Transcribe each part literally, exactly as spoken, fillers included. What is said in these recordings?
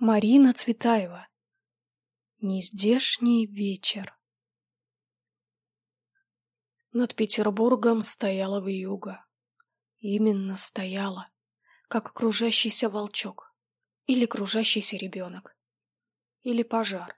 Марина Цветаева. Нездешний вечер. Над Петербургом стояла вьюга. Именно стояла, как кружащийся волчок, или кружащийся ребенок, или пожар.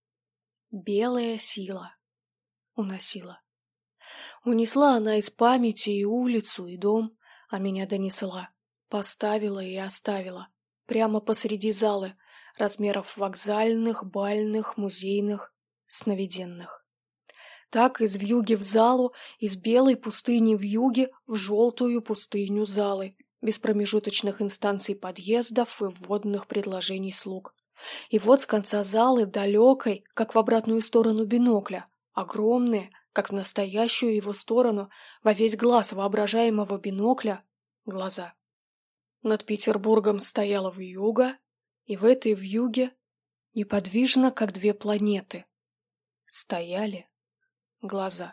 Белая сила уносила. Унесла она из памяти и улицу, и дом, а меня донесла, поставила и оставила прямо посреди залы, размеров вокзальных, бальных, музейных, сновиденных. Так из вьюги в залу, из белой пустыни вьюги в желтую пустыню залы, без промежуточных инстанций подъездов и вводных предложений слуг. И вот с конца залы, далекой, как в обратную сторону бинокля, огромные, как в настоящую его сторону, во весь глаз воображаемого бинокля, глаза. Над Петербургом стояла вьюга, и в этой вьюге, неподвижно, как две планеты, стояли глаза.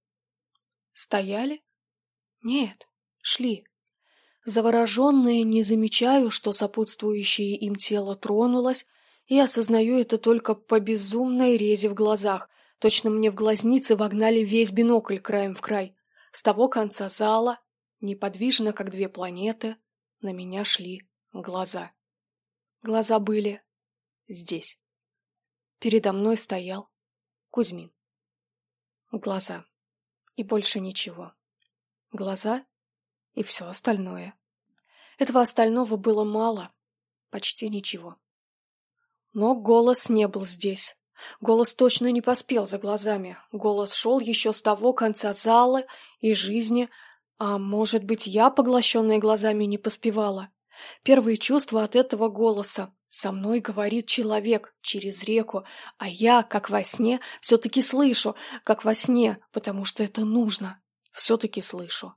Стояли? Нет, шли. Завороженные не замечаю, что сопутствующее им тело тронулось, и осознаю это только по безумной резе в глазах. Точно мне в глазницы вогнали весь бинокль краем в край. С того конца зала, неподвижно, как две планеты, на меня шли глаза. Глаза были здесь. Передо мной стоял Кузьмин. Глаза. И больше ничего. Глаза и все остальное. Этого остального было мало, почти ничего. Но голос не был здесь. Голос точно не поспел за глазами. Голос шел еще с того конца зала и жизни, а может быть, я, поглощенная глазами, не поспевала. Первые чувства от этого голоса. Со мной говорит человек через реку, а я, как во сне, все-таки слышу, как во сне, потому что это нужно. Все-таки слышу.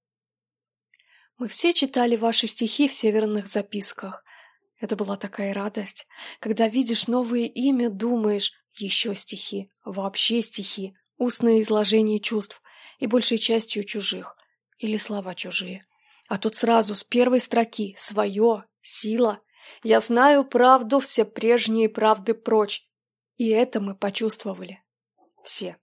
Мы все читали ваши стихи в северных записках. Это была такая радость. Когда видишь новое имя, думаешь, еще стихи, вообще стихи, устное изложение чувств и большей частью чужих, или слова чужие. А тут сразу с первой строки свое, сила. Я знаю правду, все прежние правды прочь. И это мы почувствовали. Все.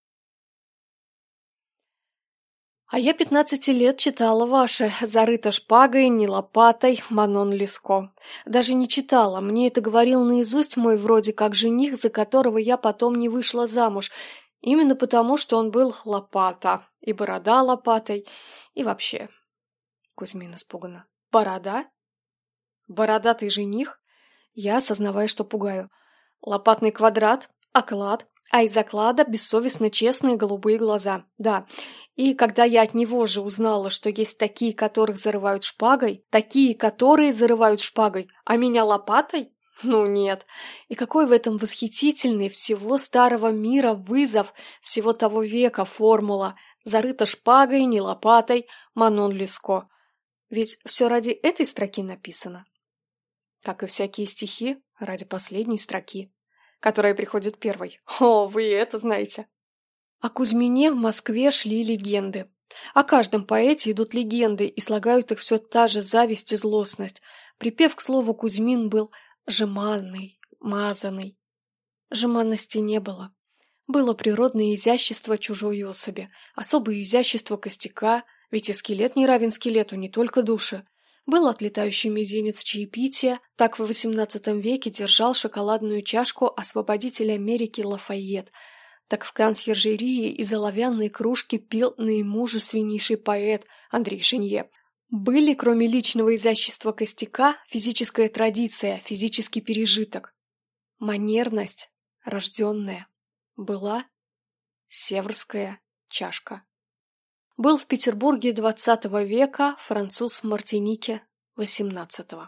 А я пятнадцати лет читала ваше «Зарыто шпагой, не лопатой» Манон Леско. Даже не читала, мне это говорил наизусть мой вроде как жених, за которого я потом не вышла замуж. Именно потому, что он был лопата, и борода лопатой, и вообще. Кузьмин испуганно. Борода? Бородатый жених? Я, осознавая, что пугаю. Лопатный квадрат, оклад, а из оклада бессовестно честные голубые глаза. Да, и когда я от него же узнала, что есть такие, которых зарывают шпагой, такие, которые зарывают шпагой, а меня лопатой? Ну нет. И какой в этом восхитительный всего старого мира вызов, всего того века формула «Зарыто шпагой, не лопатой» Манон Леско. Ведь все ради этой строки написано. Как и всякие стихи, ради последней строки, которая приходит первой. О, вы это знаете. О Кузьмине в Москве шли легенды. О каждом поэте идут легенды, и слагают их все та же зависть и злостность. Припев к слову Кузьмин был жеманный, мазанный. Жеманности не было. Было природное изящество чужой особи, особое изящество костяка, ведь и скелет не равен скелету, не только душе. Был отлетающий мизинец чаепития, так в восемнадцатом веке держал шоколадную чашку освободитель Америки Лафайет, так в консьержерии из оловянной кружки пил наимужественнейший поэт Андрей Шинье. Были, кроме личного изящества костяка, физическая традиция, физический пережиток. Манерность, рожденная, была северская чашка. Был в Петербурге двадцатого века француз Мартинике восемнадцатого.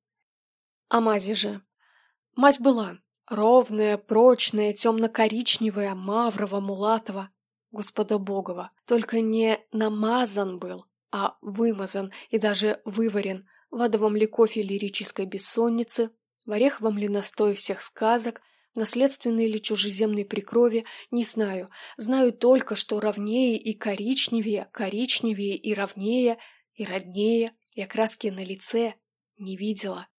А мази же. Мазь была ровная, прочная, темно-коричневая, маврово-мулатова, Господа Богова. Только не намазан был, а вымазан и даже выварен в адовом ли кофе лирической бессонницы, в ореховом ли настое всех сказок, наследственной или чужеземной прикрови, не знаю. Знаю только, что ровнее и коричневее, коричневее и ровнее, и роднее, и окраски на лице не видела.